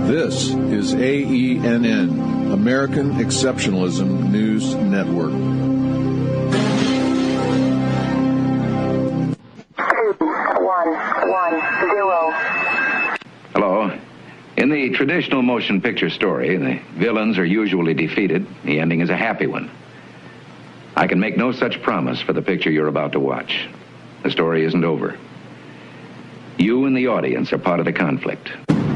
This is AENN, American Exceptionalism News Network. 2-1-1-0. Hello. In the traditional motion picture story, the villains are usually defeated. The ending is a happy one. I can make no such promise for the picture you're about to watch. The story isn't over. You and the audience are part of the conflict.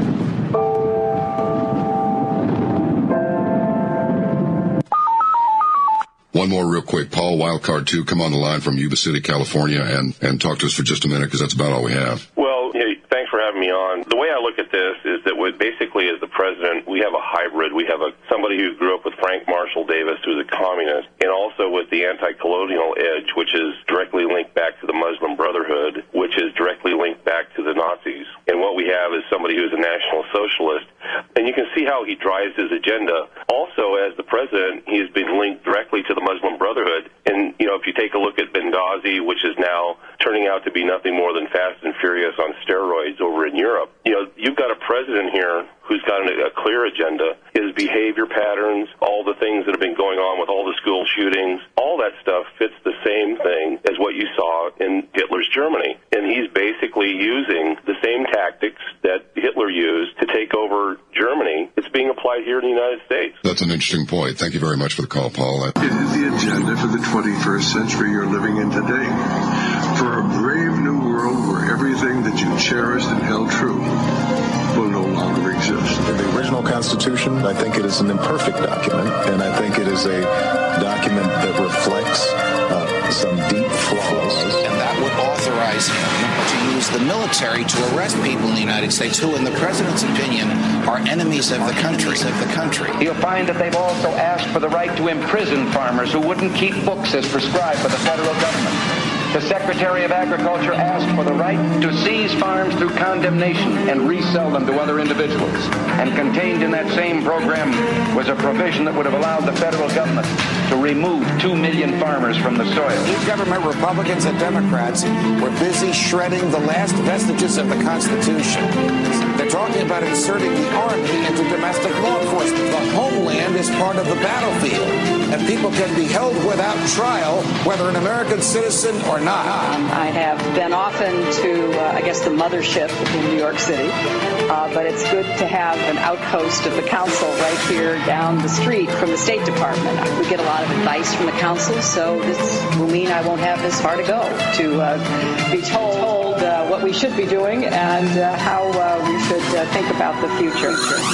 One more real quick. Paul, Wildcard 2, come on the line from Yuba City, California, and talk to us for just a minute, because that's about all we have. Well, thanks for having me on. The way I look at this is that basically as the president, we have a hybrid. We have somebody who grew up with Frank Marshall Davis, who's a communist, and also with the anti-colonial edge, which is directly linked back to the Muslim Brotherhood, which is directly linked back to the Nazis. And what we have is somebody who's a National Socialist. And you can see how he drives his agenda. Also, as the president, he has been linked directly to the Muslim Brotherhood. And, if you take a look at Benghazi, which is now turning out to be nothing more than Fast and Furious on steroids over in Europe, you've got a president here who's got a clear agenda. His behavior patterns, all the things that have been going on with all the school shootings, all that stuff fits the same thing as what you saw in Hitler's Germany. And he's basically using the same tactics that Hitler used to take over Germany. It's being applied here in the United States. That's an interesting point. Thank you very much for the call, Paul. It is the agenda for the 21st century you're living in today. For a brave new world where everything that you cherished and held true will no longer exist. In the original Constitution, I think it is an imperfect document, and I think it is a document that reflects some deep flaws. And that would authorize him to use the military to arrest people in the United States who, in the president's opinion, are enemies of the country. You'll find that they've also asked for the right to imprison farmers who wouldn't keep books as prescribed by the federal government. The Secretary of Agriculture asked for the right to seize farms through condemnation and resell them to other individuals. And contained in that same program was a provision that would have allowed the federal government to remove 2 million farmers from the soil. These government Republicans and Democrats were busy shredding the last vestiges of the Constitution. They're talking about inserting the Army into domestic law enforcement. The homeland is part of the battlefield, and people can be held without trial, whether an American citizen or not. I have been often to, the mothership in New York City, but it's good to have an outpost of the council right here down the street from the State Department. We get a lot of advice from the council, so this will mean I won't have this far to go to be told what we should be doing and how we should think about the future.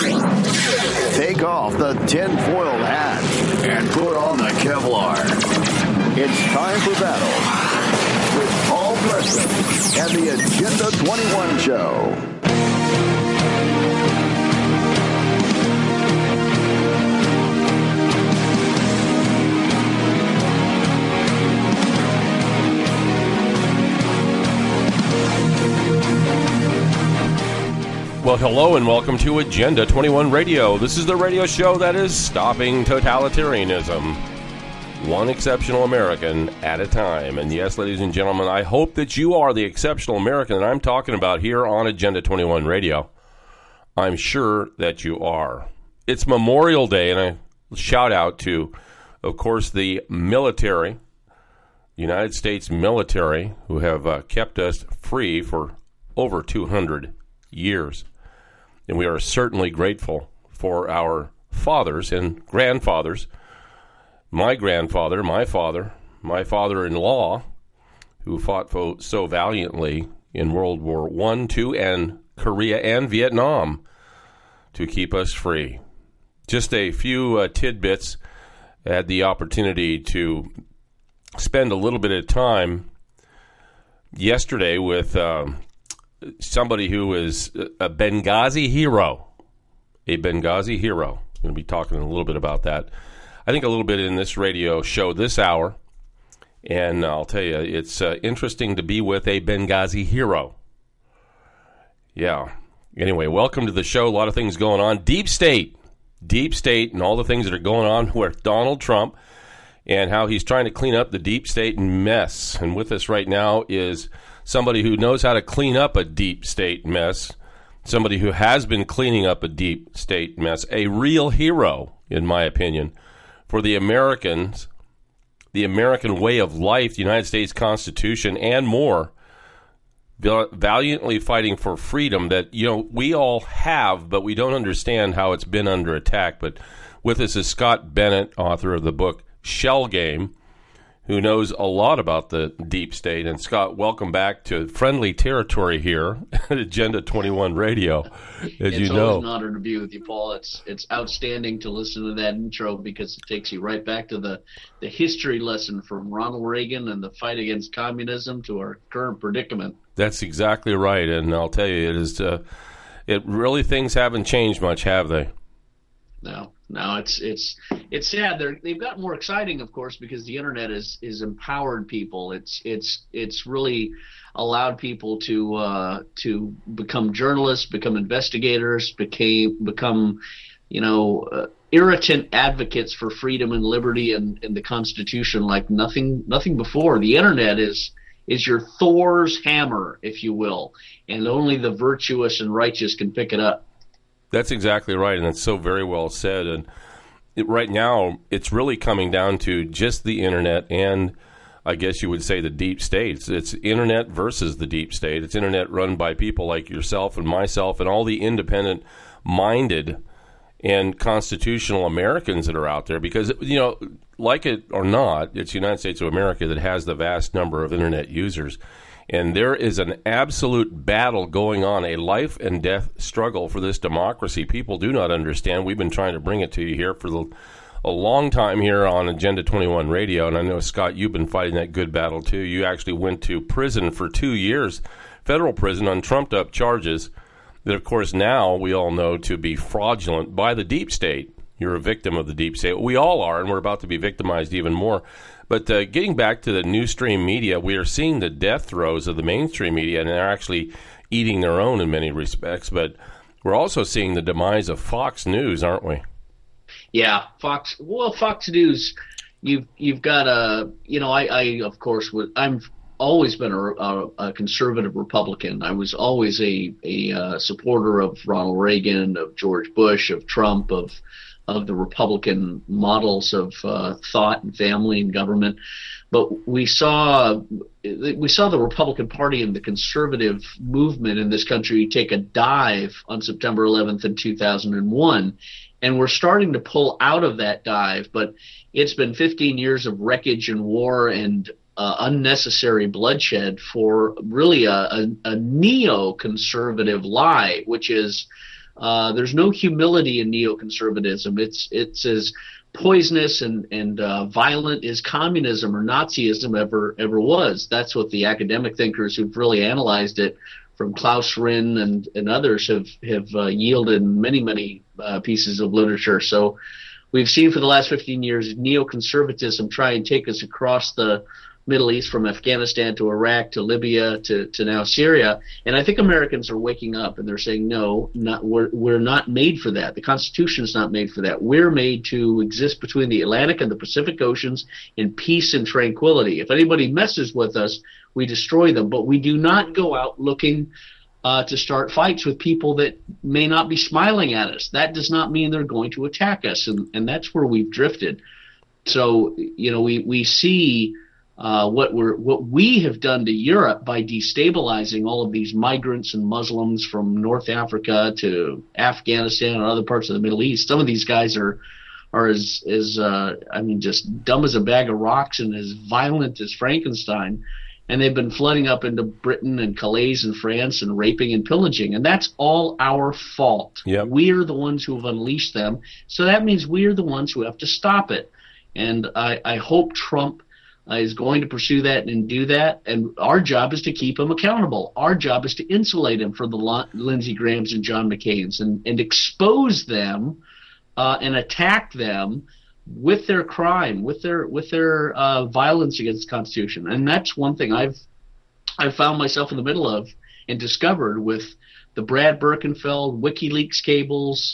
Take off the tinfoil hat and put on the Kevlar. It's time for battle with Paul Preston and the Agenda 21 Show. Well, hello and welcome to Agenda 21 Radio. This is the radio show that is stopping totalitarianism, one exceptional American at a time. And yes, ladies and gentlemen, I hope that you are the exceptional American that I'm talking about here on Agenda 21 Radio. I'm sure that you are. It's Memorial Day, and I shout out to, of course, the military, United States military, who have kept us free for over 200 years. And we are certainly grateful for our fathers and grandfathers. My grandfather, my father, my father-in-law, who fought so valiantly in World War I, II, and Korea and Vietnam to keep us free. Just a few tidbits. I had the opportunity to spend a little bit of time yesterday with somebody who is a Benghazi hero. A Benghazi hero. I'm going to be talking a little bit about that. I think a little bit in this radio show this hour. And I'll tell you, it's interesting to be with a Benghazi hero. Yeah. Anyway, welcome to the show. A lot of things going on. Deep State, and all the things that are going on with Donald Trump and how he's trying to clean up the deep state mess. And with us right now is somebody who knows how to clean up a deep state mess, somebody who has been cleaning up a deep state mess, a real hero, in my opinion, for the Americans, the American way of life, the United States Constitution, and more, valiantly fighting for freedom that, we all have, but we don't understand how it's been under attack. But with us is Scott Bennett, author of the book Shell Game, who knows a lot about the deep state. And Scott, welcome back to friendly territory here at Agenda 21 Radio. It's always an honor to be with you, Paul. It's outstanding to listen to that intro because it takes you right back to the history lesson from Ronald Reagan and the fight against communism to our current predicament. That's exactly right. And I'll tell you, it really, things haven't changed much, have they? No, it's sad. They've gotten more exciting, of course, because the internet is empowered people. It's really allowed people to become journalists, become investigators, become irritant advocates for freedom and liberty and the Constitution like nothing before. The internet is your Thor's hammer, if you will, and only the virtuous and righteous can pick it up. That's exactly right, and that's so very well said. And right now, it's really coming down to just the internet and, I guess you would say, the deep state. It's internet versus the deep state. It's internet run by people like yourself and myself and all the independent-minded and constitutional Americans that are out there. Because, like it or not, it's the United States of America that has the vast number of internet users. And there is an absolute battle going on, a life and death struggle for this democracy. People do not understand. We've been trying to bring it to you here for a long time here on Agenda 21 Radio. And I know, Scott, you've been fighting that good battle, too. You actually went to prison for 2 years, federal prison, on trumped-up charges that, of course, now we all know to be fraudulent by the deep state. You're a victim of the deep state. We all are, and we're about to be victimized even more. But getting back to the new stream media, we are seeing the death throes of the mainstream media, and they're actually eating their own in many respects. But we're also seeing the demise of Fox News, aren't we? Yeah, Fox News. You've got I of course I've always been a conservative Republican. I was always a supporter of Ronald Reagan, of George Bush, of Trump, of the Republican models of thought and family and government. But we saw the Republican Party and the conservative movement in this country take a dive on September 11th in 2001. And we're starting to pull out of that dive. But it's been 15 years of wreckage and war and unnecessary bloodshed for really a neoconservative lie, which is there's no humility in neoconservatism. It's as poisonous and violent as communism or Nazism ever was. That's what the academic thinkers who've really analyzed it, from Klaus Rinn and others, have yielded many pieces of literature. So we've seen for the last 15 years neoconservatism try and take us across the Middle East, from Afghanistan to Iraq to Libya to now Syria. And I think Americans are waking up and they're saying, no, we're not made for that. The Constitution is not made for that. We're made to exist between the Atlantic and the Pacific Oceans in peace and tranquility. If anybody messes with us, we destroy them. But we do not go out looking to start fights with people that may not be smiling at us. That does not mean they're going to attack us. And that's where we've drifted. So, we see what we have done to Europe by destabilizing all of these migrants and Muslims from North Africa to Afghanistan and other parts of the Middle East. Some of these guys are as just dumb as a bag of rocks and as violent as Frankenstein. And they've been flooding up into Britain and Calais and France and raping and pillaging. And that's all our fault. Yep. We're the ones who have unleashed them. So that means we're the ones who have to stop it. And I hope Trump is going to pursue that and do that. And our job is to keep him accountable. Our job is to insulate him from the Lindsey Grahams and John McCains and expose them and attack them with their crime, with their violence against the Constitution. And that's one thing I've found myself in the middle of and discovered with the Brad Birkenfeld, WikiLeaks cables,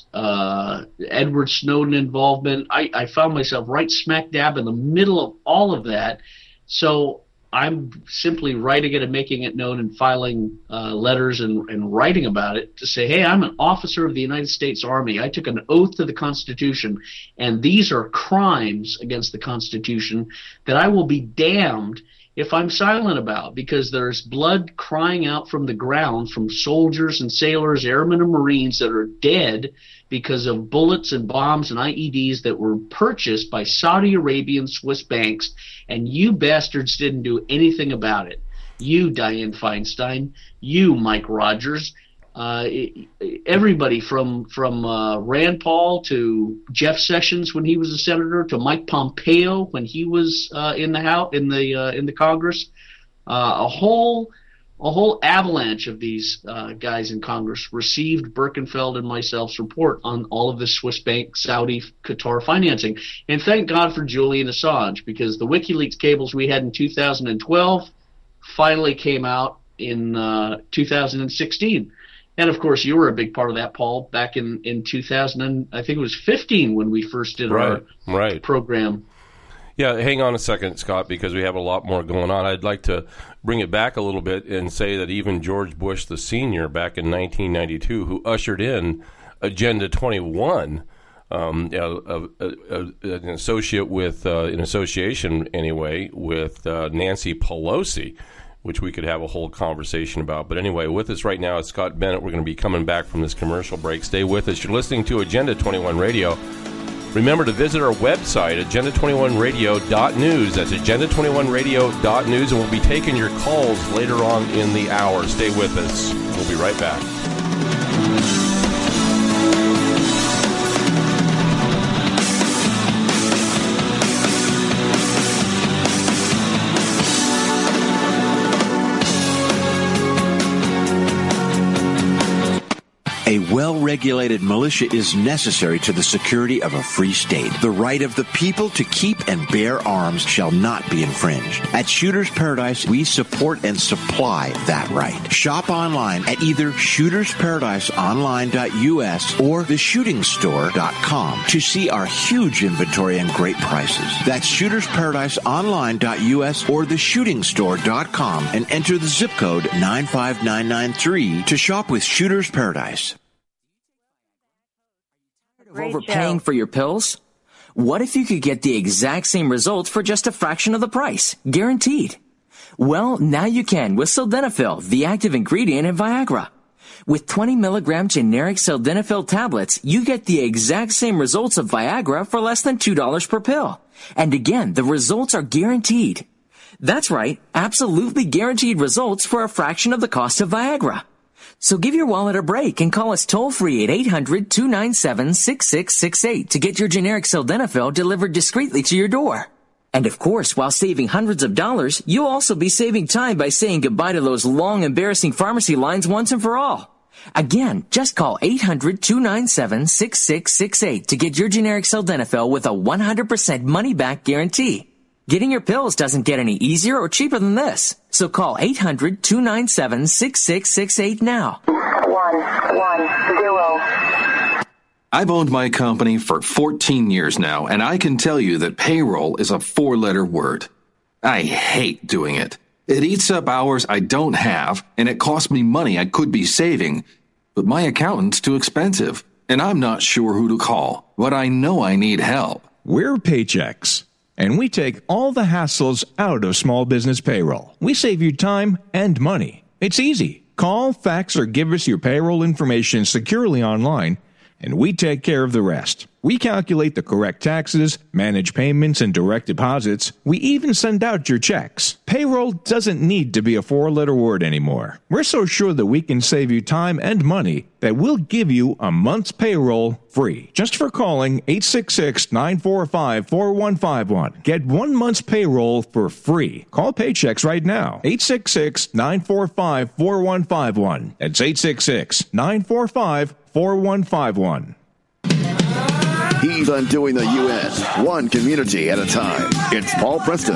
Edward Snowden involvement. I found myself right smack dab in the middle of all of that. So I'm simply writing it and making it known and filing letters and writing about it to say, hey, I'm an officer of the United States Army. I took an oath to the Constitution, and these are crimes against the Constitution that I will be damned if I'm silent about, because there's blood crying out from the ground from soldiers and sailors, airmen and Marines that are dead because of bullets and bombs and IEDs that were purchased by Saudi Arabian Swiss banks, and you bastards didn't do anything about it. You, Dianne Feinstein, you, Mike Rogers, everybody from Rand Paul to Jeff Sessions when he was a senator to Mike Pompeo when he was in the House, in the Congress, a whole avalanche of these guys in Congress received Birkenfeld and myself's report on all of the Swiss bank, Saudi, Qatar financing. And thank God for Julian Assange, because the WikiLeaks cables we had in 2012 finally came out in 2016. And of course, you were a big part of that, Paul, back in 2000, and I think it was 15 when we first did our program. Yeah, hang on a second, Scott, because we have a lot more going on. I'd like to bring it back a little bit and say that even George Bush the Senior, back in 1992, who ushered in Agenda 21, an association anyway with Nancy Pelosi, which we could have a whole conversation about. But anyway, with us right now is Scott Bennett. We're going to be coming back from this commercial break. Stay with us. You're listening to Agenda 21 Radio. Remember to visit our website, agenda21radio.news. That's agenda21radio.news, and we'll be taking your calls later on in the hour. Stay with us. We'll be right back. A well-regulated militia is necessary to the security of a free state. The right of the people to keep and bear arms shall not be infringed. At Shooter's Paradise, we support and supply that right. Shop online at either shootersparadiseonline.us or theshootingstore.com to see our huge inventory and great prices. That's shootersparadiseonline.us or theshootingstore.com and enter the zip code 95993 to shop with Shooter's Paradise. Overpaying for your pills? What if you could get the exact same results for just a fraction of the price? Guaranteed. Well, now you can with Sildenafil, the active ingredient in Viagra. With 20 milligram generic Sildenafil tablets, you get the exact same results of Viagra for less than $2 per pill. And again, the results are guaranteed. That's right, absolutely guaranteed results for a fraction of the cost of Viagra. So give your wallet a break and call us toll-free at 800-297-6668 to get your generic Sildenafil delivered discreetly to your door. And of course, while saving hundreds of dollars, you'll also be saving time by saying goodbye to those long, embarrassing pharmacy lines once and for all. Again, just call 800-297-6668 to get your generic Sildenafil with a 100% money-back guarantee. Getting your pills doesn't get any easier or cheaper than this. So call 800-297-6668 now. 110. I've owned my company for 14 years now, and I can tell you that payroll is a 4-letter word. I hate doing it. It eats up hours I don't have, and it costs me money I could be saving. But my accountant's too expensive, and I'm not sure who to call. But I know I need help. We're Paychex, and we take all the hassles out of small business payroll. We save you time and money. It's easy. Call, fax, or give us your payroll information securely online, and we take care of the rest. We calculate the correct taxes, manage payments and direct deposits. We even send out your checks. Payroll doesn't need to be a 4-letter word anymore. We're so sure that we can save you time and money that we'll give you a month's payroll free. Just for calling 866-945-4151. Get 1 month's payroll for free. Call Paychex right now. 866-945-4151. That's 866-945-4151. He's undoing the U.S. one community at a time. It's Paul Preston.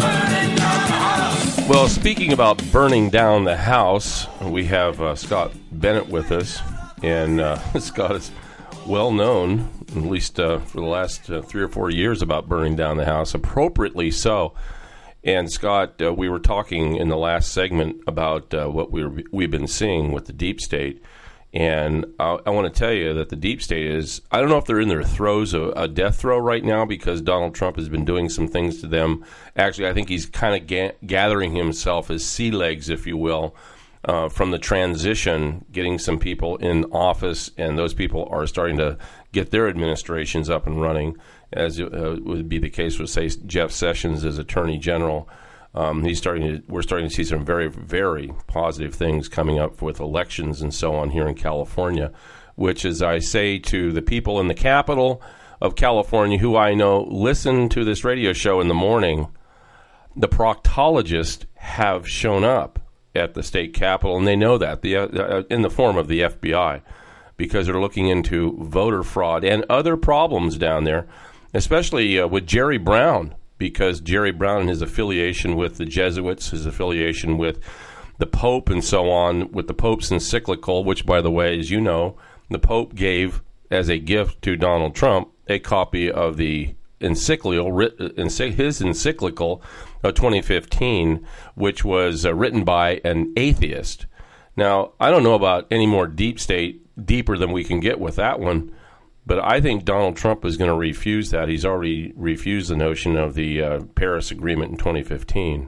Well, speaking about burning down the house, we have Scott Bennett with us, and Scott is well known, at least for the last 3 or 4 years, about burning down the house, appropriately so. And Scott, we were talking in the last segment about what we've been seeing with the deep state. And I want to tell you that the deep state is, I don't know if they're in their throes of a death throw right now, because Donald Trump has been doing some things to them. Actually, I think he's kind of gathering himself as sea legs, if you will, from the transition, getting some people in office, and those people are starting to get their administrations up and running, as would be the case with, say, Jeff Sessions as Attorney General. We're starting to see some very, very positive things coming up with elections and so on here in California, which, as I say to the people in the capital of California who I know listen to this radio show in the morning, the proctologists have shown up at the state capitol, and they know that, in the form of the FBI, because they're looking into voter fraud and other problems down there, especially with Jerry Brown, because Jerry Brown and his affiliation with the Jesuits, his affiliation with the Pope and so on, with the Pope's encyclical, which, by the way, as you know, the Pope gave as a gift to Donald Trump a copy of the his encyclical of 2015, which was written by an atheist. Now, I don't know about any more deep state, deeper than we can get with that one, but I think Donald Trump is going to refuse that. He's already refused the notion of the Paris Agreement in 2015.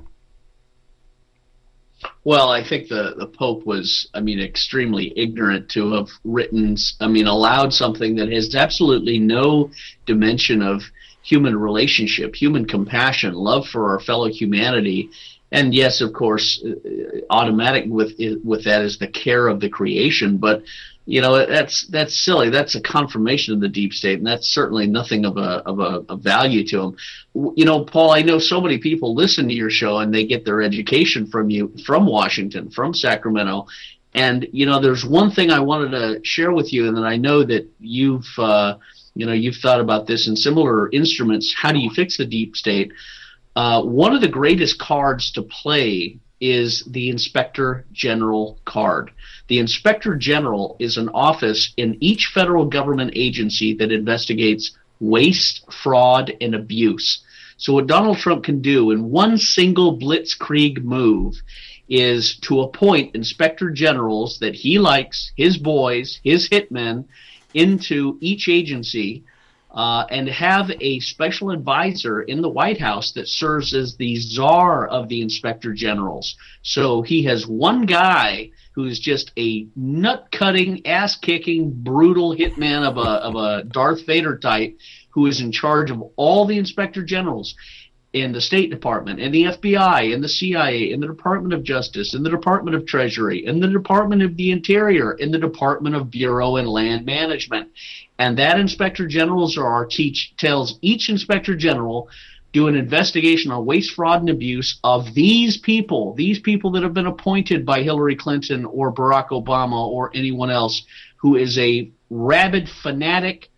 Well, I think the Pope was, extremely ignorant to have allowed something that has absolutely no dimension of human relationship, human compassion, love for our fellow humanity. And yes, of course, automatic with that is the care of the creation. But that's silly. That's a confirmation of the deep state, and that's certainly nothing of a value to them. Paul, I know so many people listen to your show, and they get their education from you, from Washington, from Sacramento. And there's one thing I wanted to share with you, and then I know that you've thought about this in similar instruments. How do you fix the deep state? One of the greatest cards to play is the Inspector General card. The Inspector General is an office in each federal government agency that investigates waste, fraud, and abuse. So what Donald Trump can do in one single blitzkrieg move is to appoint Inspector Generals that he likes, his boys, his hitmen, into each agency, and have a special advisor in the White House that serves as the czar of the Inspector Generals. So he has one guy who's just a nut-cutting, ass-kicking, brutal hitman of a Darth Vader type, who is in charge of all the Inspector Generals in the State Department, and the FBI, and the CIA, and the Department of Justice, and the Department of Treasury, and the Department of the Interior, and the Department of Bureau and Land Management. And that Inspector General's tells each Inspector General, do an investigation on waste, fraud, and abuse of these people that have been appointed by Hillary Clinton or Barack Obama or anyone else who is a rabid fanatic,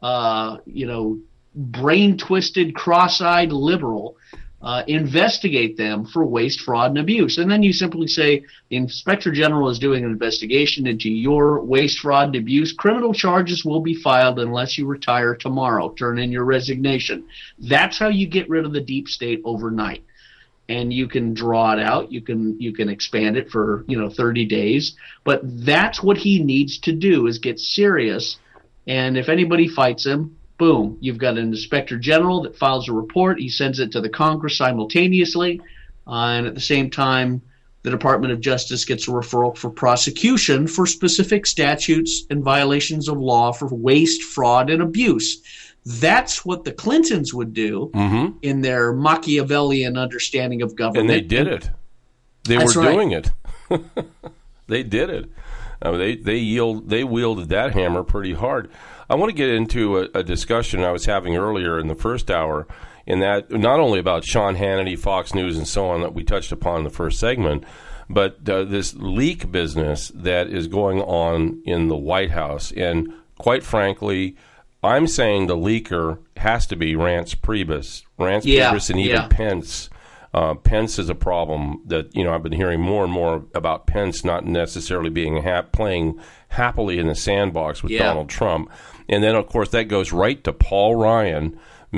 brain-twisted, cross-eyed liberal. Investigate them for waste, fraud, and abuse. And then you simply say, the Inspector General is doing an investigation into your waste, fraud, and abuse. Criminal charges will be filed unless you retire tomorrow. Turn in your resignation. That's how you get rid of the deep state overnight. And you can draw it out. You can expand it for 30 days. But that's what he needs to do, is get serious. And if anybody fights him, boom, you've got an Inspector General that files a report. He sends it to the Congress simultaneously. And at the same time, the Department of Justice gets a referral for prosecution for specific statutes and violations of law for waste, fraud, and abuse. That's what the Clintons would do in their Machiavellian understanding of government. And they did it. They were doing it. They did it. They wielded that hammer pretty hard. I want to get into a discussion I was having earlier in the first hour, in that not only about Sean Hannity, Fox News, and so on that we touched upon in the first segment, but this leak business that is going on in the White House. And quite frankly, I'm saying the leaker has to be Reince Priebus and even Pence. Pence is a problem that, I've been hearing more and more about Pence not necessarily being playing happily in the sandbox with Donald Trump. And then, of course, that goes right to Paul Ryan,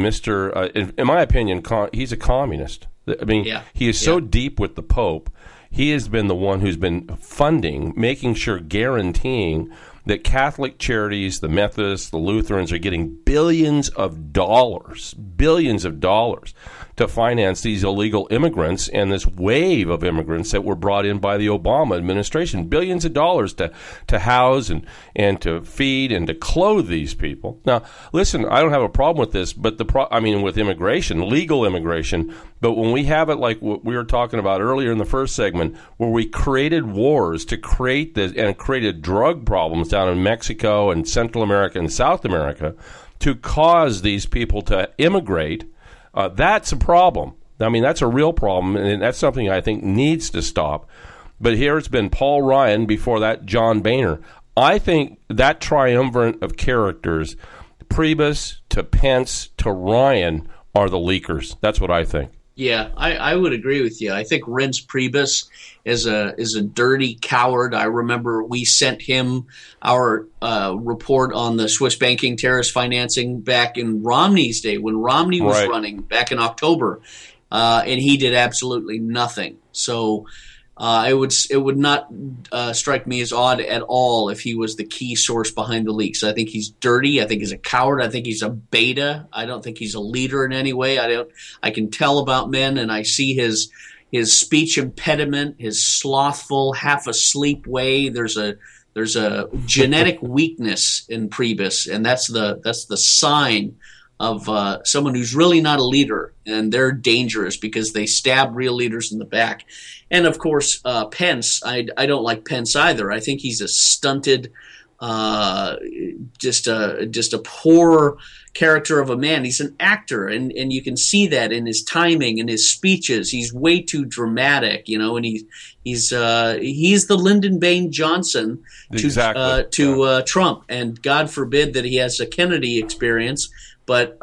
in my opinion, he's a communist. I mean, he is so deep with the Pope. He has been the one who's been funding, making sure, guaranteeing that Catholic charities, the Methodists, the Lutherans are getting billions of dollars to finance these illegal immigrants and this wave of immigrants that were brought in by the Obama administration. Billions of dollars to house and to feed and to clothe these people. Now, listen, I don't have a problem with this, but with immigration, legal immigration, but when we have it like what we were talking about earlier in the first segment, where we created wars to create this and created drug problems down in Mexico and Central America and South America to cause these people to immigrate, that's a problem. I mean, that's a real problem, and that's something I think needs to stop. But here it's been Paul Ryan, before that John Boehner. I think that triumvirate of characters, Priebus to Pence to Ryan, are the leakers. That's what I think. Yeah, I would agree with you. I think Reince Priebus is a dirty coward. I remember we sent him our report on the Swiss banking terrorist financing back in Romney's day, when Romney was running back in October, and he did absolutely nothing. So it would not strike me as odd at all if he was the key source behind the leaks. I think he's dirty. I think he's a coward. I think he's a beta. I don't think he's a leader in any way. I can tell about men, and I see his speech impediment, his slothful, half asleep way. There's a genetic weakness in Priebus, and that's the sign of someone who's really not a leader, and they're dangerous because they stab real leaders in the back. And of course, Pence, I don't like Pence either. I think he's a stunted, just a poor character of a man. He's an actor, and you can see that in his timing and his speeches. He's way too dramatic, and he's the Lyndon Baines Johnson to Trump. And God forbid that he has a Kennedy experience, but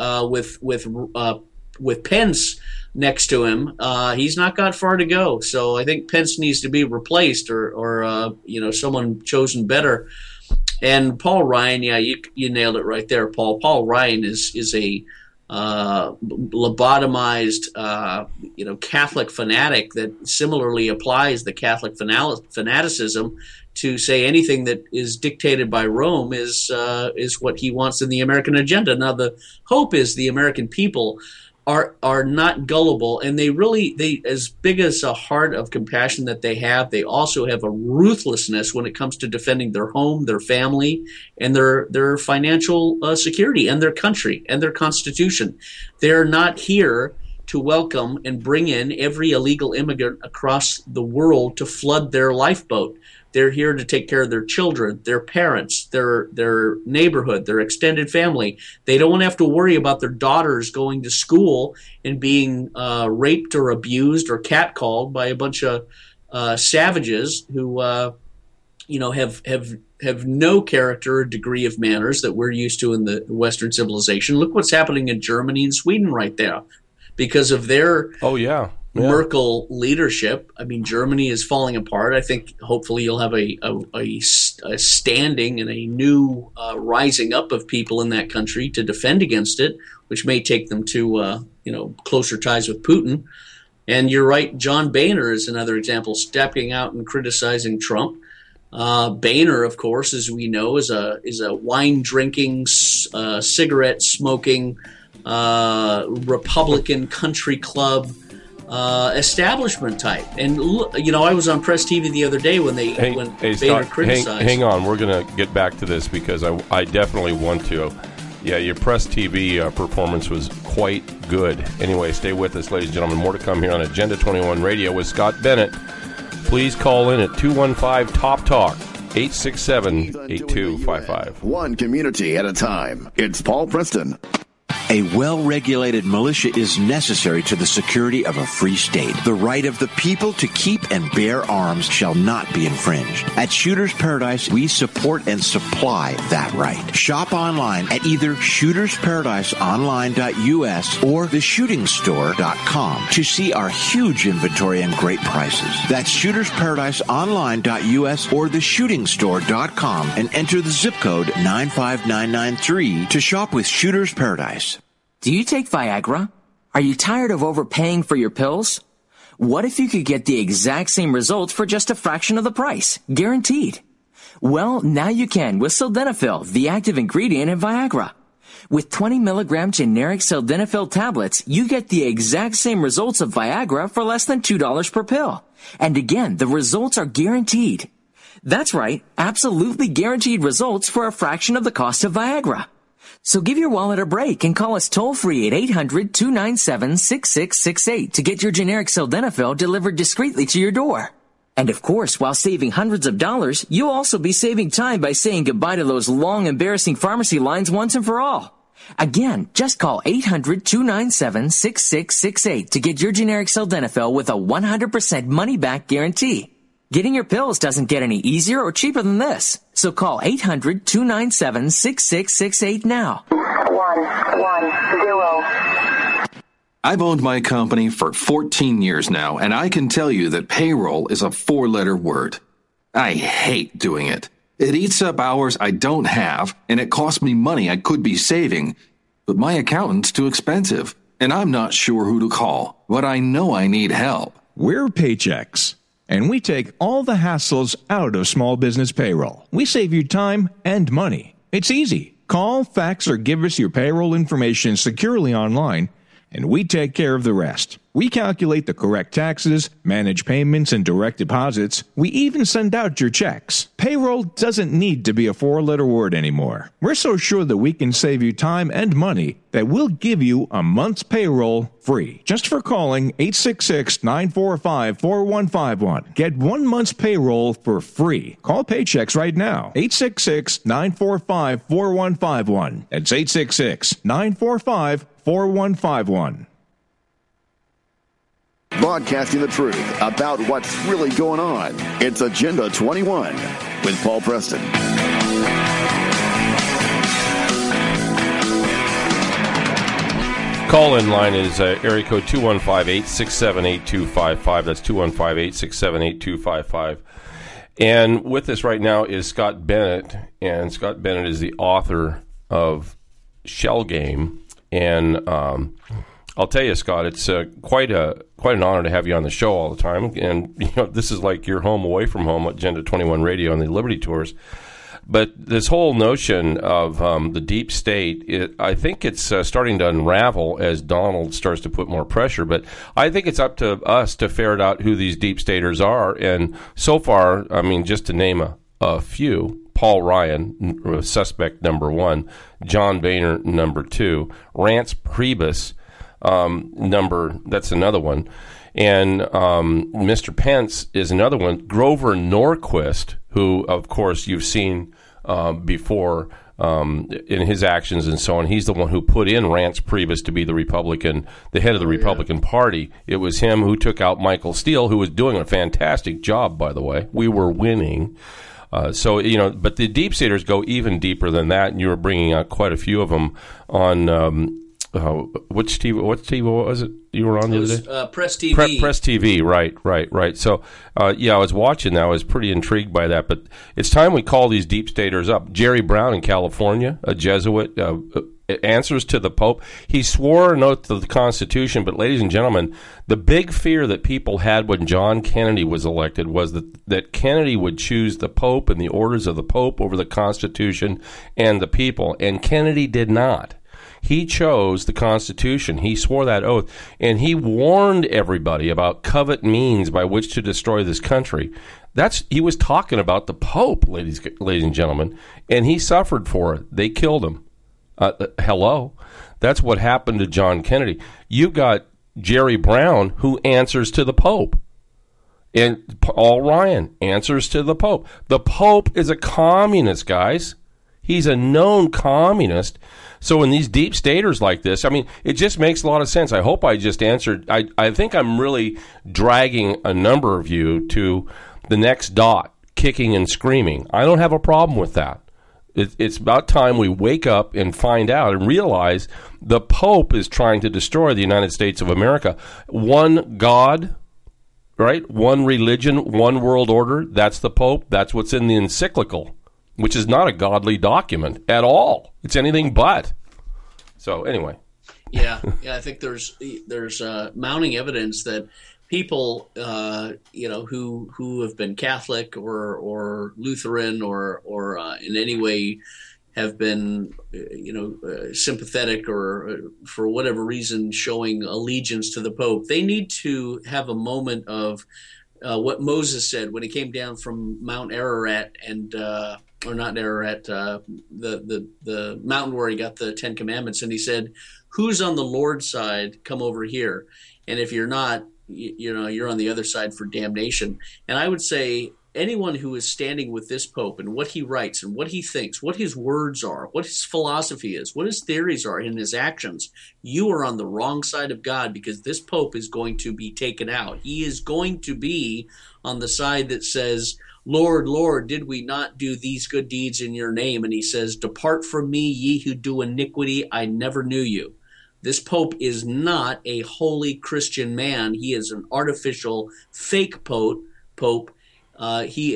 with Pence next to him, he's not got far to go. So I think Pence needs to be replaced, or someone chosen better. And Paul Ryan, you nailed it right there, Paul. Paul Ryan is a lobotomized, Catholic fanatic that similarly applies the Catholic fanaticism to say anything that is dictated by Rome is what he wants in the American agenda. Now, the hope is the American people are not gullible, and they as big as a heart of compassion that they also have a ruthlessness when it comes to defending their home, their family, and their financial security, and their country and their constitution. They're not here to welcome and bring in every illegal immigrant across the world to flood their lifeboat. They're here to take care of their children, their parents, their neighborhood, their extended family. They don't want to have to worry about their daughters going to school and being raped or abused or catcalled by a bunch of savages who, have no character or degree of manners that we're used to in the Western civilization. Look what's happening in Germany and Sweden right there because of their Merkel leadership. I mean, Germany is falling apart. I think hopefully you'll have a standing and a new rising up of people in that country to defend against it, which may take them to closer ties with Putin. And you're right, John Boehner is another example, stepping out and criticizing Trump. Boehner, of course, as we know, is a wine drinking, cigarette smoking, Republican country club establishment type. And I was on Press TV the other day when Boehner criticized. Hang on, we're going to get back to this because I definitely want to. Yeah, your Press TV performance was quite good. Anyway, stay with us, ladies and gentlemen. More to come here on Agenda 21 Radio with Scott Bennett. Please call in at 215-TOP-TALK, 867-8255. One community at a time. It's Paul Preston. A well-regulated militia is necessary to the security of a free state. The right of the people to keep and bear arms shall not be infringed. At Shooters Paradise, we support and supply that right. Shop online at either shootersparadiseonline.us or theshootingstore.com to see our huge inventory and great prices. That's shootersparadiseonline.us or theshootingstore.com and enter the zip code 95993 to shop with Shooters Paradise. Do you take Viagra? Are you tired of overpaying for your pills? What if you could get the exact same results for just a fraction of the price? Guaranteed. Well, now you can with Sildenafil, the active ingredient in Viagra. With 20 milligram generic Sildenafil tablets, you get the exact same results of Viagra for less than $2 per pill. And again, the results are guaranteed. That's right, absolutely guaranteed results for a fraction of the cost of Viagra. So give your wallet a break and call us toll-free at 800-297-6668 to get your generic Sildenafil delivered discreetly to your door. And of course, while saving hundreds of dollars, you'll also be saving time by saying goodbye to those long, embarrassing pharmacy lines once and for all. Again, just call 800-297-6668 to get your generic Sildenafil with a 100% money-back guarantee. Getting your pills doesn't get any easier or cheaper than this. So call 800-297-6668 now. 110. I've owned my company for 14 years now, and I can tell you that payroll is a four-letter word. I hate doing it. It eats up hours I don't have, and it costs me money I could be saving. But my accountant's too expensive, and I'm not sure who to call. But I know I need help. We're Paychex, and we take all the hassles out of small business payroll. We save you time and money. It's easy. Call, fax, or give us your payroll information securely online, and we take care of the rest. We calculate the correct taxes, manage payments and direct deposits. We even send out your checks. Payroll doesn't need to be a four-letter word anymore. We're so sure that we can save you time and money that we'll give you a month's payroll free just for calling 866-945-4151. Get 1 month's payroll for free. Call Paychex right now. 866-945-4151. That's 866-945-4151. Broadcasting the truth about what's really going on. It's Agenda 21 with Paul Preston. Call-in line is area code 215-867-8255. That's 215-867-8255. And with us right now is Scott Bennett, and Scott Bennett is the author of Shell Game. And I'll tell you, Scott, it's quite an honor to have you on the show all the time. And you know, this is like your home away from home, Agenda 21 Radio and the Liberty Tours. But this whole notion of the deep state, I think it's starting to unravel as Donald starts to put more pressure. But I think it's up to us to ferret out who these deep staters are. And so far, I mean, just to name a few, Paul Ryan, suspect number 1, John Boehner, number 2, Rance Priebus, that's another one. And Mr. Pence is another one. Grover Norquist, who, of course, you've seen before in his actions and so on. He's the one who put in Rance Priebus to be the head of the Republican Party. It was him who took out Michael Steele, who was doing a fantastic job, by the way. We were winning. So, you know, but the deep staters go even deeper than that, and you were bringing out quite a few of them on which TV? What TV was it you were on the other day? Press TV. Press TV, right. So, I was watching that. I was pretty intrigued by that. But it's time we call these deep staters up. Jerry Brown in California, a Jesuit, answers to the Pope. He swore an oath to the Constitution. But, ladies and gentlemen, the big fear that people had when John Kennedy was elected was that Kennedy would choose the Pope and the orders of the Pope over the Constitution and the people. And Kennedy did not. He chose the Constitution. He swore that oath, and he warned everybody about covert means by which to destroy this country. He was talking about the Pope, ladies and gentlemen, and he suffered for it. They killed him. Hello. That's what happened to John Kennedy. You got Jerry Brown, who answers to the Pope, and Paul Ryan answers to the Pope. The Pope is a communist, guys. He's a known communist. So in these deep staters like this, I mean, it just makes a lot of sense. I hope I just answered. I think I'm really dragging a number of you to the next dot, kicking and screaming. I don't have a problem with that. It's about time we wake up and find out and realize the Pope is trying to destroy the United States of America. One God, right? One religion, one world order. That's the Pope. That's what's in the encyclical, which is not a godly document at all. It's anything but. So anyway. Yeah, I think there's mounting evidence that people, who have been Catholic or Lutheran or in any way have been, sympathetic or for whatever reason showing allegiance to the Pope, they need to have a moment of what Moses said when he came down from Mount Ararat and or not Ararat, the mountain where he got the Ten Commandments, and he said, "Who's on the Lord's side? Come over here. And if you're not, you're on the other side for damnation." And I would say anyone who is standing with this Pope and what he writes and what he thinks, what his words are, what his philosophy is, what his theories are and his actions, you are on the wrong side of God, because this Pope is going to be taken out. He is going to be on the side that says, "Lord, Lord, did we not do these good deeds in your name?" And he says, "Depart from me, ye who do iniquity, I never knew you." This Pope is not a holy Christian man. He is an artificial fake Pope. He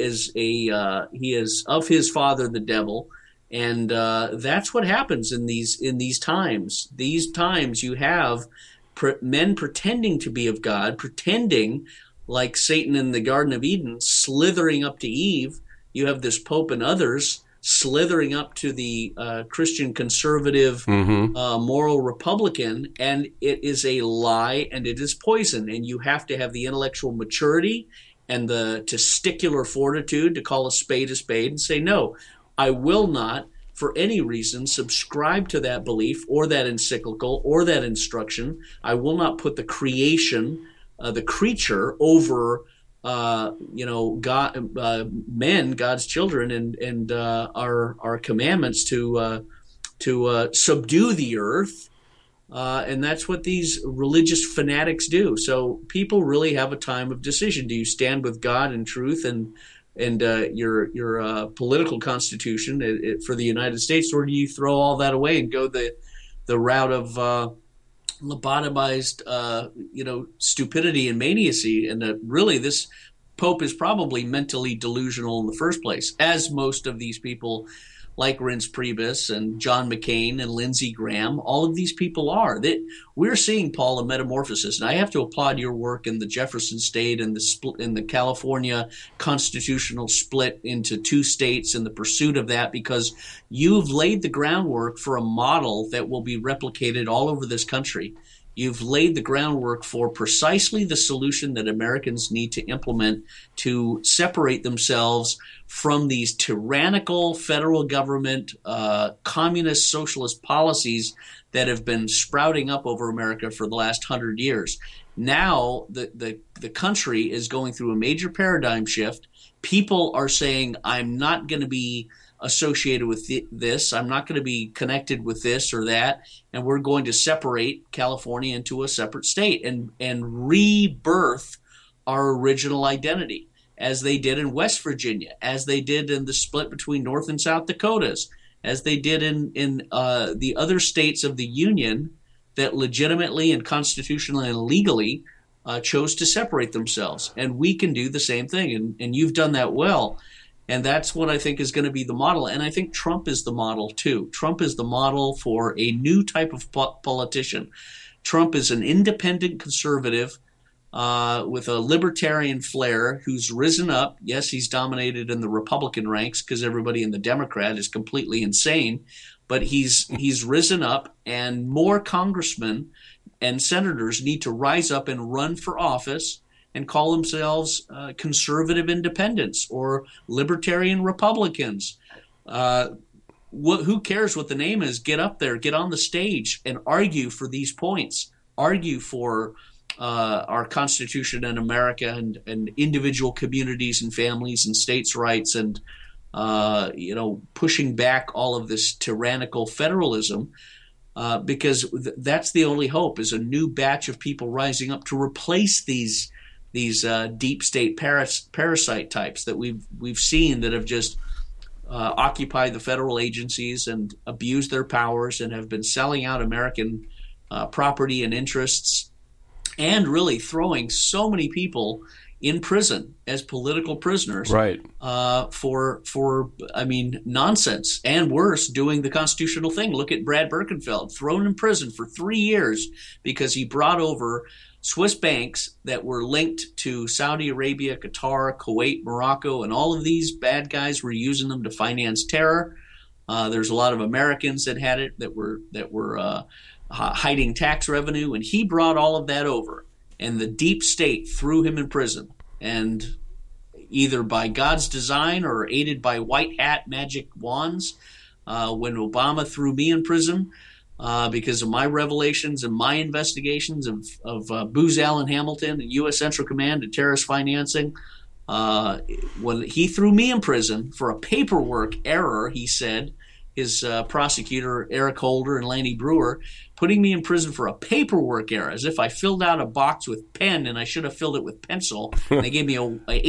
is of his father, the devil. And that's what happens in these times. These times you have men pretending to be of God, pretending like Satan in the Garden of Eden, slithering up to Eve. You have this Pope and others slithering up to the Christian conservative, moral Republican, and it is a lie and it is poison. And you have to have the intellectual maturity and the testicular fortitude to call a spade and say, no, I will not, for any reason, subscribe to that belief or that encyclical or that instruction. I will not put the creation, the creature over God, men, God's children, and our commandments to subdue the earth, and that's what these religious fanatics do. So people really have a time of decision: do you stand with God and truth and your political constitution for the United States, or do you throw all that away and go the route of lobotomized, stupidity and maniacy? And really, this Pope is probably mentally delusional in the first place, as most of these people like Reince Priebus and John McCain and Lindsey Graham, all of these people are. We're seeing, Paul, a metamorphosis. And I have to applaud your work in the Jefferson State and in the California constitutional split into two states and the pursuit of that, because you've laid the groundwork for a model that will be replicated all over this country. You've laid the groundwork for precisely the solution that Americans need to implement to separate themselves from these tyrannical federal government, communist socialist policies that have been sprouting up over America for the last 100 years. Now the country is going through a major paradigm shift. People are saying, I'm not going to be associated with this. I'm not going to be connected with this or that. And we're going to separate California into a separate state and rebirth our original identity, as they did in West Virginia, as they did in the split between North and South Dakotas, as they did in the other states of the Union that legitimately and constitutionally and legally chose to separate themselves. And we can do the same thing. And you've done that well. And that's what I think is going to be the model. And I think Trump is the model, too. Trump is the model for a new type of politician. Trump is an independent conservative with a libertarian flair who's risen up. Yes, he's dominated in the Republican ranks because everybody in the Democrat is completely insane. But he's risen up, and more congressmen and senators need to rise up and run for office and call themselves conservative independents or libertarian Republicans. Who cares what the name is? Get up there, get on the stage, and argue for these points. Argue for our Constitution and America and individual communities and families and states' rights and pushing back all of this tyrannical federalism, because that's the only hope, is a new batch of people rising up to replace these deep state parasite types that we've seen that have just occupied the federal agencies and abused their powers and have been selling out American property and interests, and really throwing so many people in prison as political prisoners, right? For nonsense, and worse, doing the constitutional thing. Look at Brad Birkenfeld, thrown in prison for 3 years because he brought over Swiss banks that were linked to Saudi Arabia, Qatar, Kuwait, Morocco, and all of these bad guys were using them to finance terror. There's a lot of Americans that had it that were hiding tax revenue, and he brought all of that over. And the deep state threw him in prison. And either by God's design or aided by white hat magic wands, when Obama threw me in prison because of my revelations and my investigations of Booz Allen Hamilton and U.S. Central Command and terrorist financing, when he threw me in prison for a paperwork error, he said, his prosecutor, Eric Holder and Lanny Brewer, putting me in prison for a paperwork error, as if I filled out a box with pen and I should have filled it with pencil. And they gave me a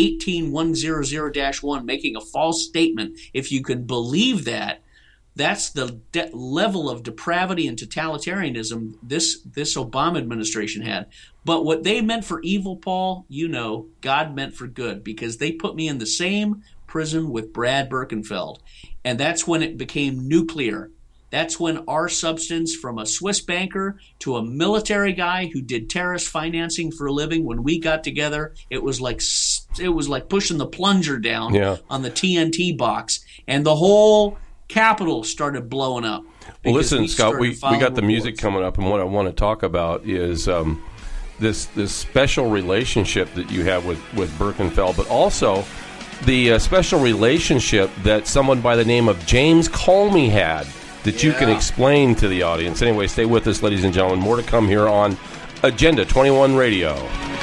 18100-1, making a false statement. If you can believe that, that's the level of depravity and totalitarianism this Obama administration had. But what they meant for evil, Paul, God meant for good, because they put me in the same prison with Brad Birkenfeld. And that's when it became nuclear. That's when our substance, from a Swiss banker to a military guy who did terrorist financing for a living, when we got together, it was like pushing the plunger down on the TNT box, and the whole Capitol started blowing up. Well, listen, Scott, we got the music coming up, and what I want to talk about is this special relationship that you have with Birkenfeld, but also the special relationship that someone by the name of James Comey had that you can explain to the audience. Anyway, stay with us, ladies and gentlemen. More to come here on Agenda 21 Radio.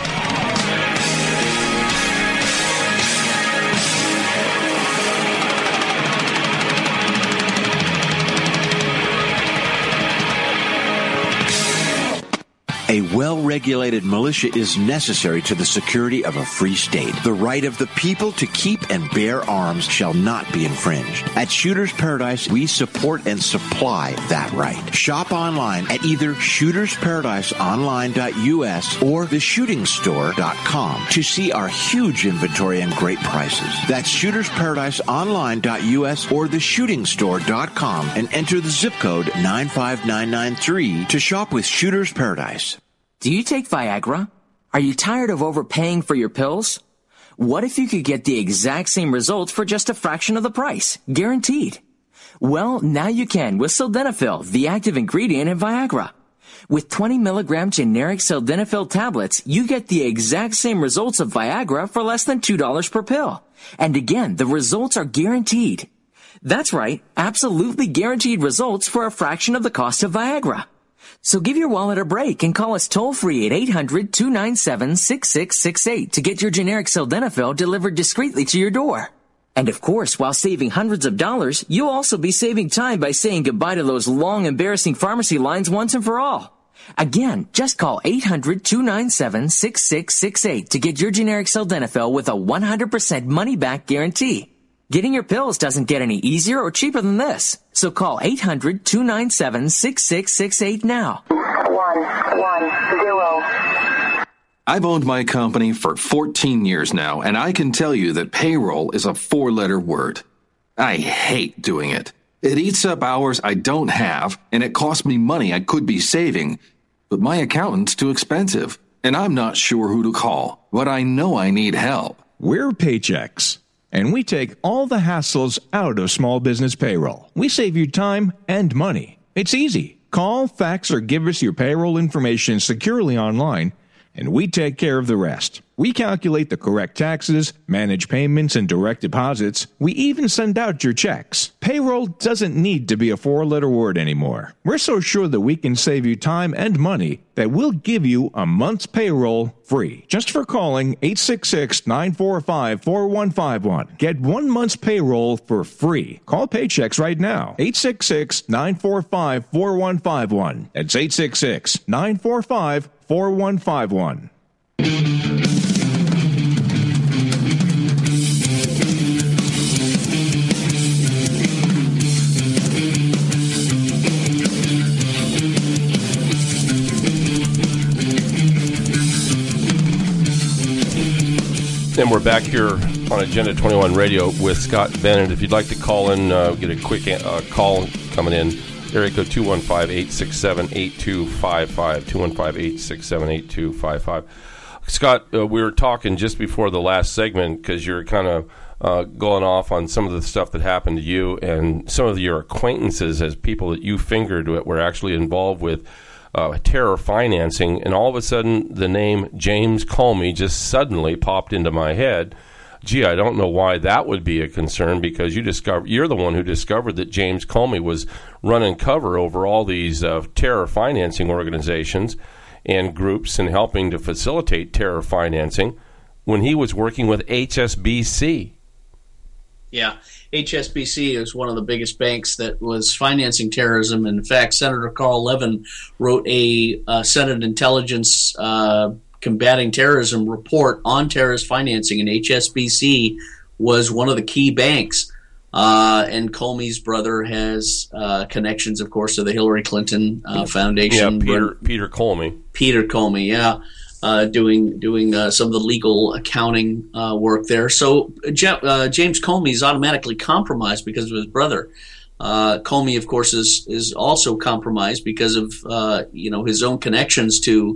A well-regulated militia is necessary to the security of a free state. The right of the people to keep and bear arms shall not be infringed. At Shooter's Paradise, we support and supply that right. Shop online at either shootersparadiseonline.us or theshootingstore.com to see our huge inventory and great prices. That's shootersparadiseonline.us or theshootingstore.com and enter the zip code 95993 to shop with Shooter's Paradise. Do you take Viagra? Are you tired of overpaying for your pills? What if you could get the exact same results for just a fraction of the price? Guaranteed. Well, now you can with Sildenafil, the active ingredient in Viagra. With 20 milligram generic Sildenafil tablets, you get the exact same results of Viagra for less than $2 per pill. And again, the results are guaranteed. That's right, absolutely guaranteed results for a fraction of the cost of Viagra. So give your wallet a break and call us toll-free at 800-297-6668 to get your generic Sildenafil delivered discreetly to your door. And of course, while saving hundreds of dollars, you'll also be saving time by saying goodbye to those long, embarrassing pharmacy lines once and for all. Again, just call 800-297-6668 to get your generic Sildenafil with a 100% money-back guarantee. Getting your pills doesn't get any easier or cheaper than this. So call 800-297-6668 now. 110. I've owned my company for 14 years now, and I can tell you that payroll is a 4-letter word. I hate doing it. It eats up hours I don't have, and it costs me money I could be saving. But my accountant's too expensive, and I'm not sure who to call. But I know I need help. We're Paychex, and we take all the hassles out of small business payroll. We save you time and money. It's easy. Call, fax, or give us your payroll information securely online, and we take care of the rest. We calculate the correct taxes, manage payments and direct deposits. We even send out your checks. Payroll doesn't need to be a 4-letter word anymore. We're so sure that we can save you time and money that we'll give you a month's payroll free just for calling 866-945-4151. Get 1 month's payroll for free. Call Paychecks right now. 866-945-4151. That's 866-945-4151. And we're back here on Agenda 21 Radio with Scott Bennett. If you'd like to call in, get a quick call coming in, area code 215-867-8255, 215-867-8255. Scott, we were talking just before the last segment because you're kind of going off on some of the stuff that happened to you, and some of your acquaintances as people that you fingered were actually involved with terror financing, and all of a sudden the name James Comey just suddenly popped into my head. Gee, I don't know why that would be a concern, because you're the one who discovered that James Comey was running cover over all these terror financing organizations and groups and helping to facilitate terror financing when he was working with HSBC. Yeah, HSBC is one of the biggest banks that was financing terrorism. In fact, Senator Carl Levin wrote a Senate Intelligence Combating Terrorism report on terrorist financing, and HSBC was one of the key banks. And Comey's brother has connections, of course, to the Hillary Clinton Foundation. Yeah, Peter Comey. Peter Comey, yeah. Doing some of the legal accounting work there. So James Comey is automatically compromised because of his brother. Comey, of course, is also compromised because of his own connections to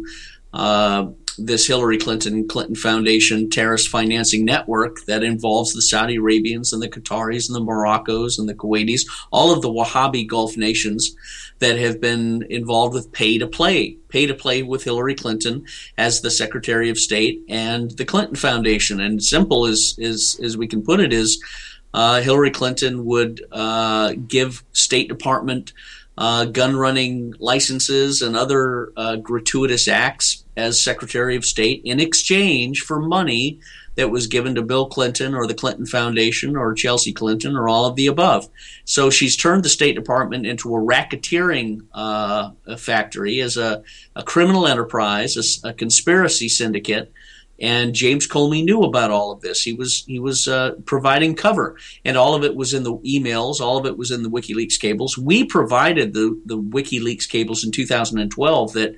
this Hillary Clinton Foundation terrorist financing network that involves the Saudi Arabians and the Qataris and the Moroccos and the Kuwaitis, all of the Wahhabi Gulf nations that have been involved with pay to play with Hillary Clinton as the Secretary of State and the Clinton Foundation. And simple as we can put it is Hillary Clinton would give State Department gun running licenses and other gratuitous acts as Secretary of State in exchange for money that was given to Bill Clinton or the Clinton Foundation or Chelsea Clinton or all of the above. So she's turned the State Department into a racketeering factory, as a criminal enterprise, a conspiracy syndicate. And James Comey knew about all of this. He was providing cover, and all of it was in the emails. All of it was in the WikiLeaks cables. We provided the WikiLeaks cables in 2012 that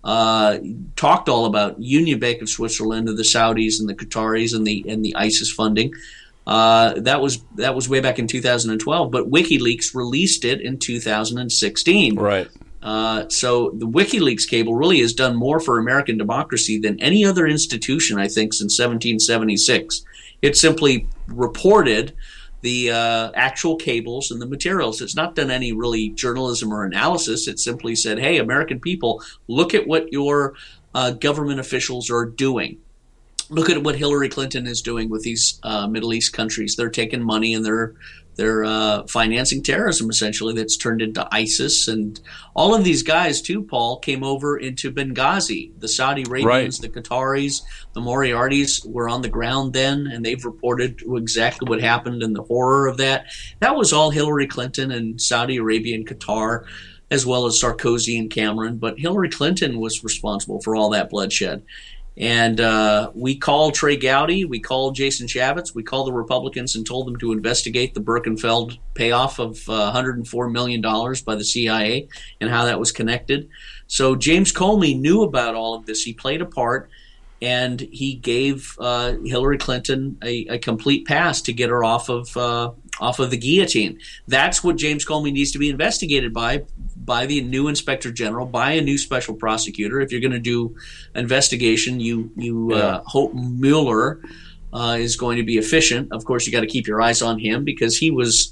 talked all about Union Bank of Switzerland and the Saudis and the Qataris and the ISIS funding. That was way back in 2012, but WikiLeaks released it in 2016. Right. So the WikiLeaks cable really has done more for American democracy than any other institution, I think, since 1776. It simply reported the actual cables and the materials. It's not done any really journalism or analysis. It simply said, hey, American people, look at what your government officials are doing. Look at what Hillary Clinton is doing with these Middle East countries. They're taking money and they're financing terrorism, essentially, that's turned into ISIS. And all of these guys, too, Paul, came over into Benghazi. The Saudi Arabians, the Qataris, the Moriartys were on the ground then, and they've reported exactly what happened and the horror of that. That was all Hillary Clinton and Saudi Arabia and Qatar, as well as Sarkozy and Cameron. But Hillary Clinton was responsible for all that bloodshed. And we called Trey Gowdy, we called Jason Chaffetz, we called the Republicans and told them to investigate the Birkenfeld payoff of $104 million by the CIA and how that was connected. So James Comey knew about all of this. He played a part, and he gave Hillary Clinton a complete pass to get her off of the guillotine. That's what James Comey needs to be investigated by the new inspector general, by a new special prosecutor. If you're going to do investigation, you hope Mueller is going to be efficient. Of course, you got to keep your eyes on him because he was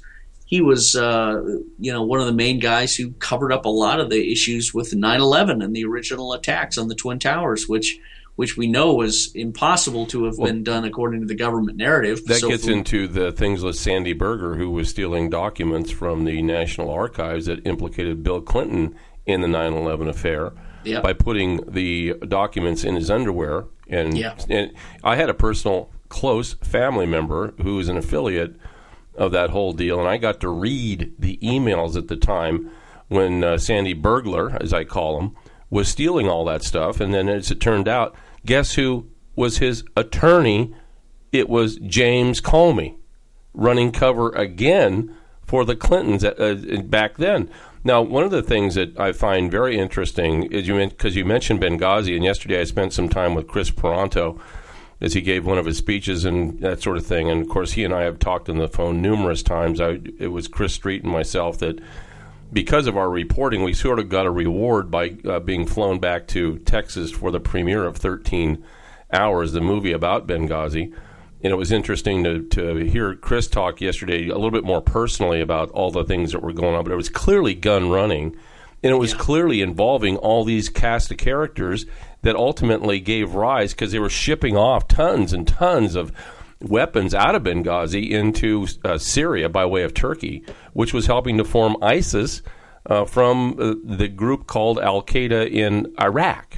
one of the main guys who covered up a lot of the issues with 9/11 and the original attacks on the Twin Towers, which which we know was impossible to have been done according to the government narrative. That gets into the things with Sandy Berger, who was stealing documents from the National Archives that implicated Bill Clinton in the 9/11 affair by putting the documents in his underwear. And I had a personal close family member who was an affiliate of that whole deal, and I got to read the emails at the time when Sandy Burglar, as I call him, was stealing all that stuff. And then as it turned out, guess who was his attorney? It was James Comey, running cover again for the Clintons back then. Now, one of the things that I find very interesting is because you mentioned Benghazi, and yesterday I spent some time with Chris Peranto as he gave one of his speeches and that sort of thing. And, of course, he and I have talked on the phone numerous times. It was Chris Street and myself that, because of our reporting, we sort of got a reward by being flown back to Texas for the premiere of 13 Hours, the movie about Benghazi. And it was interesting to hear Chris talk yesterday a little bit more personally about all the things that were going on. But it was clearly gun running, and it was clearly involving all these cast of characters that ultimately gave rise, because they were shipping off tons and tons of weapons out of Benghazi into Syria by way of Turkey, which was helping to form ISIS from the group called Al-Qaeda in Iraq.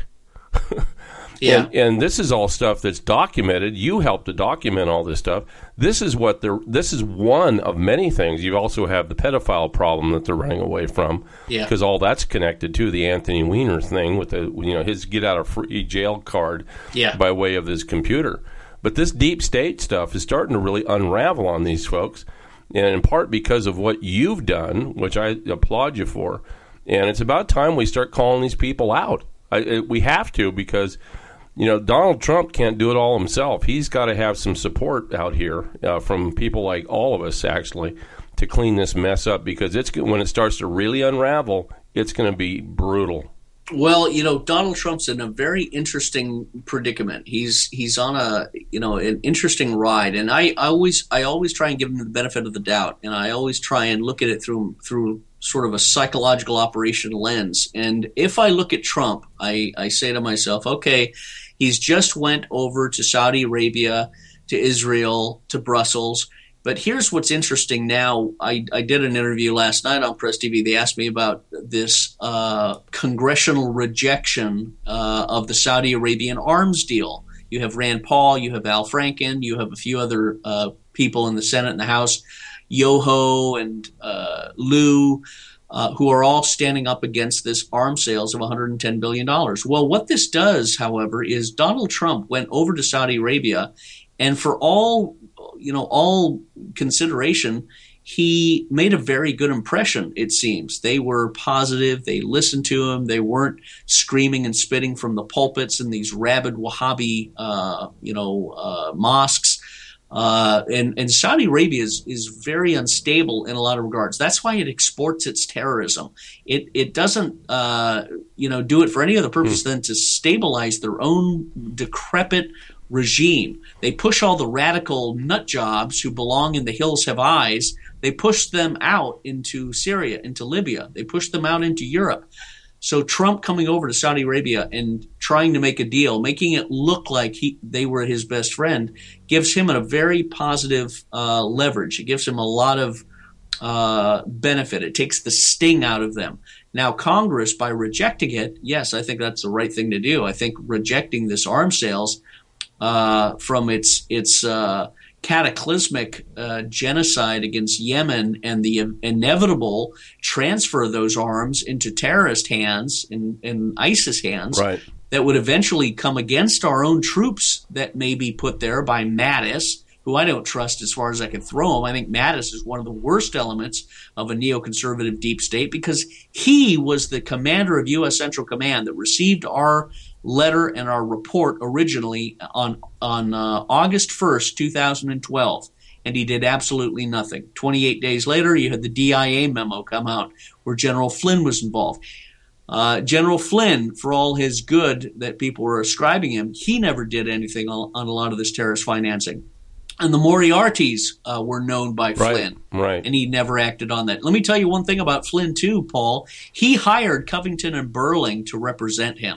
And this is all stuff that's documented. You helped to document all this stuff. This is one of many things. You also have the pedophile problem that they're running away from, because all that's connected to the Anthony Weiner thing with his get out of free jail card by way of his computer. But this deep state stuff is starting to really unravel on these folks, and in part because of what you've done, which I applaud you for. And it's about time we start calling these people out. We have to, because Donald Trump can't do it all himself. He's got to have some support out here from people like all of us, actually, to clean this mess up, because when it starts to really unravel, it's going to be brutal. Well, Donald Trump's in a very interesting predicament. He's on an interesting ride, and I always try and give him the benefit of the doubt, and I always try and look at it through sort of a psychological operation lens. And if I look at Trump, I say to myself, okay, he's just went over to Saudi Arabia, to Israel, to Brussels. But here's what's interesting now. I did an interview last night on Press TV. They asked me about this congressional rejection of the Saudi Arabian arms deal. You have Rand Paul, you have Al Franken, you have a few other people in the Senate and the House, Yoho and Liu, who are all standing up against this arms sales of $110 billion. Well, what this does, however, is Donald Trump went over to Saudi Arabia, and for all consideration, he made a very good impression, it seems. They were positive. They listened to him. They weren't screaming and spitting from the pulpits in these rabid Wahhabi, mosques. And Saudi Arabia is very unstable in a lot of regards. That's why it exports its terrorism. It doesn't, do it for any other purpose than to stabilize their own decrepit regime. They push all the radical nut jobs who belong in the hills have eyes. They push them out into Syria, into Libya. They push them out into Europe. So Trump coming over to Saudi Arabia and trying to make a deal, making it look like they were his best friend, gives him a very positive leverage. It gives him a lot of benefit. It takes the sting out of them. Now, Congress, by rejecting it, yes, I think that's the right thing to do. I think rejecting this arms sales from its cataclysmic genocide against Yemen and the inevitable transfer of those arms into terrorist hands, in ISIS hands, that would eventually come against our own troops that may be put there by Mattis, who I don't trust as far as I can throw him. I think Mattis is one of the worst elements of a neoconservative deep state, because he was the commander of U.S. Central Command that received our letter and our report originally on August 1st, 2012, and he did absolutely nothing. 28 days later, you had the DIA memo come out where General Flynn was involved. General Flynn, for all his good that people were ascribing him, he never did anything on a lot of this terrorist financing. And the Moriartys were known by Flynn, and he never acted on that. Let me tell you one thing about Flynn, too, Paul. He hired Covington and Burling to represent him.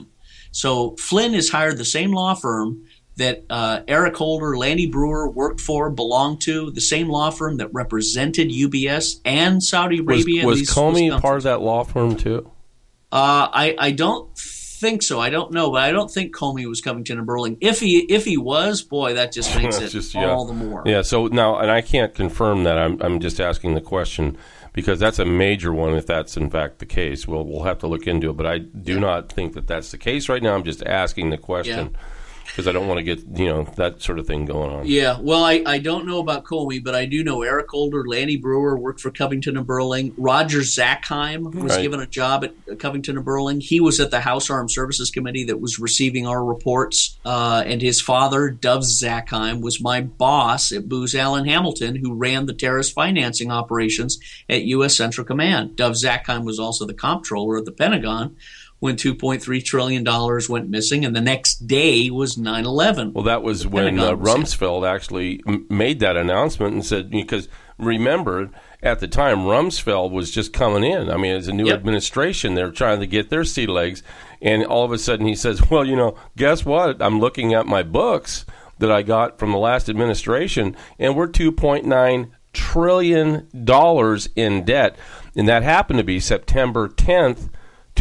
So Flynn has hired the same law firm that Eric Holder, Lanny Brewer worked for, belonged to, the same law firm that represented UBS and Saudi Arabia. Was Comey part of that law firm too? I don't think so. I don't know, but I don't think Comey was Covington and Burling. If he was, boy, that just makes it all the more. Yeah. So now, and I can't confirm that. I'm just asking the question because that's a major one. If that's in fact the case, we'll have to look into it. But I do not think that that's the case right now. I'm just asking the question. Yeah. Because I don't want to get, that sort of thing going on. Yeah, well, I don't know about Comey, but I do know Eric Holder, Lanny Brewer worked for Covington and Burling. Roger Zackheim was given a job at Covington and Burling. He was at the House Armed Services Committee that was receiving our reports. And his father, Dov Zackheim, was my boss at Booz Allen Hamilton, who ran the terrorist financing operations at U.S. Central Command. Dov Zackheim was also the comptroller at the Pentagon when $2.3 trillion went missing, and the next day was 9/11. Well, that was when Rumsfeld actually made that announcement and said, because remember, at the time, Rumsfeld was just coming in. I mean, as a new administration, they're trying to get their sea legs, and all of a sudden he says, well, guess what? I'm looking at my books that I got from the last administration, and we're $2.9 trillion in debt, and that happened to be September 10th,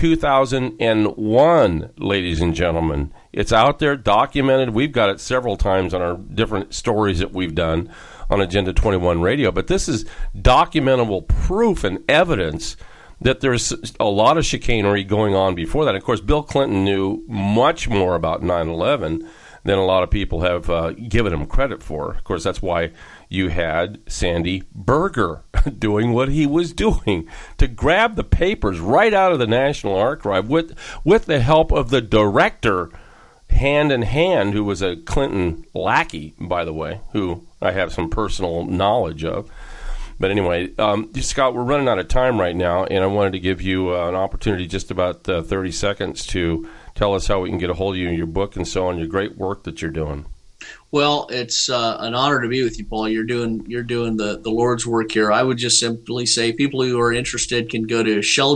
2001, ladies and gentlemen. It's out there, documented. We've got it several times on our different stories that we've done on Agenda 21 Radio. But this is documentable proof and evidence that there's a lot of chicanery going on before that. Of course, Bill Clinton knew much more about 9/11 than a lot of people have given him credit for. Of course, that's why you had Sandy Berger doing what he was doing to grab the papers right out of the National Archive with the help of the director, hand in hand, who was a Clinton lackey, by the way, who I have some personal knowledge of. But anyway, Scott, we're running out of time right now, and I wanted to give you an opportunity, just about 30 seconds, to tell us how we can get a hold of you and your book and so on, your great work that you're doing. Well, it's an honor to be with you, Paul. You're doing the Lord's work here. I would just simply say people who are interested can go to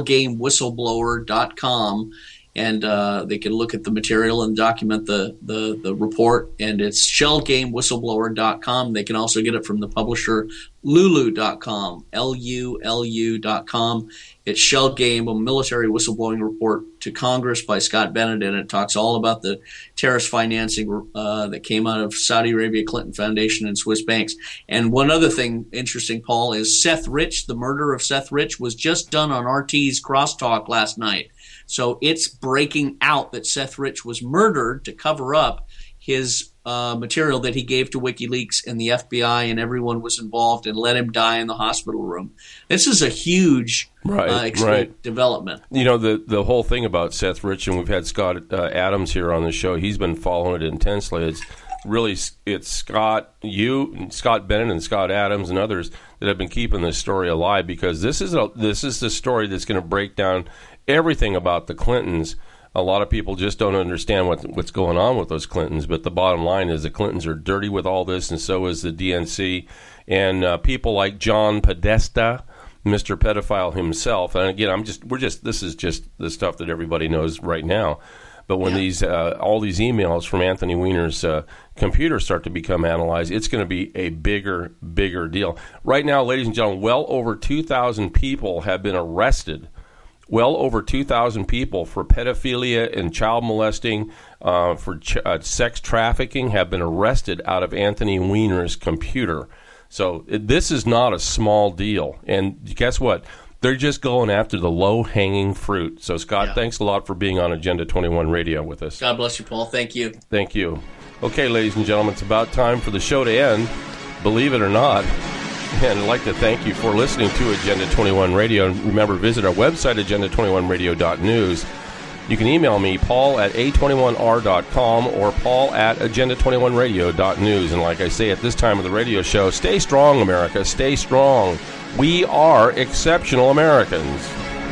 shellgamewhistleblower.com, and they can look at the material and document the report. And it's shellgamewhistleblower.com. They can also get it from the publisher lulu.com, LULU.com. It's Shell Game, a military whistleblowing report to Congress by Scott Bennett, and it talks all about the terrorist financing that came out of Saudi Arabia, Clinton Foundation, and Swiss banks. And one other thing interesting, Paul, is Seth Rich, the murder of Seth Rich, was just done on RT's Crosstalk last night. So it's breaking out that Seth Rich was murdered to cover up his material that he gave to WikiLeaks, and the FBI and everyone was involved and let him die in the hospital room. This is a huge development. The whole thing about Seth Rich, and we've had Scott Adams here on the show, he's been following it intensely. It's Scott Bennett and Scott Adams and others that have been keeping this story alive, because this is the story that's going to break down everything about the Clintons. A lot of people just don't understand what's going on with those Clintons, but the bottom line is the Clintons are dirty with all this, and so is the DNC. And people like John Podesta, Mr. Pedophile himself. And again, this is just the stuff that everybody knows right now. But when all these emails from Anthony Weiner's computer start to become analyzed, it's going to be a bigger deal. Right now, ladies and gentlemen, well over 2,000 people have been arrested. Well over 2,000 people for pedophilia and child molesting, for sex trafficking, have been arrested out of Anthony Weiner's computer. So this is not a small deal. And guess what? They're just going after the low-hanging fruit. So, Scott, thanks a lot for being on Agenda 21 Radio with us. God bless you, Paul. Thank you. Thank you. Okay, ladies and gentlemen, it's about time for the show to end, believe it or not. And I'd like to thank you for listening to Agenda 21 Radio. And remember, visit our website, agenda21radio.news. You can email me, paul at a21r.com or paul at agenda21radio.news. And like I say at this time of the radio show, stay strong, America. Stay strong. We are exceptional Americans.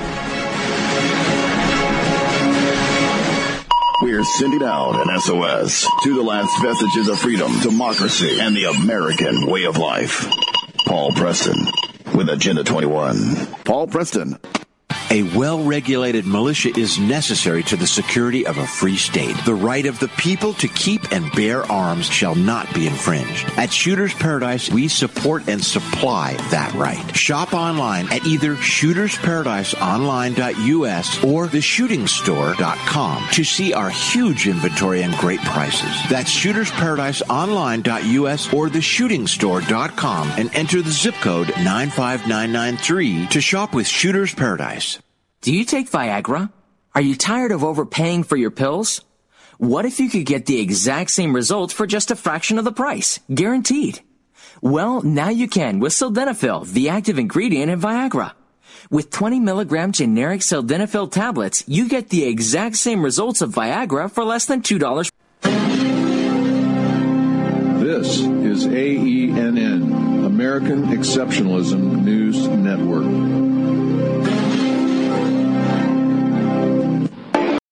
We're sending out an SOS to the last vestiges of freedom, democracy, and the American way of life. Paul Preston with Agenda 21. Paul Preston. A well-regulated militia is necessary to the security of a free state. The right of the people to keep and bear arms shall not be infringed. At Shooters Paradise, we support and supply that right. Shop online at either shootersparadiseonline.us or theshootingstore.com to see our huge inventory and great prices. That's shootersparadiseonline.us or theshootingstore.com and enter the zip code 95993 to shop with Shooters Paradise. Do you take Viagra? Are you tired of overpaying for your pills? What if you could get the exact same results for just a fraction of the price? Guaranteed. Well, now you can with Sildenafil, the active ingredient in Viagra. With 20 milligram generic Sildenafil tablets, you get the exact same results of Viagra for less than $2. This is AENN, American Exceptionalism News Network.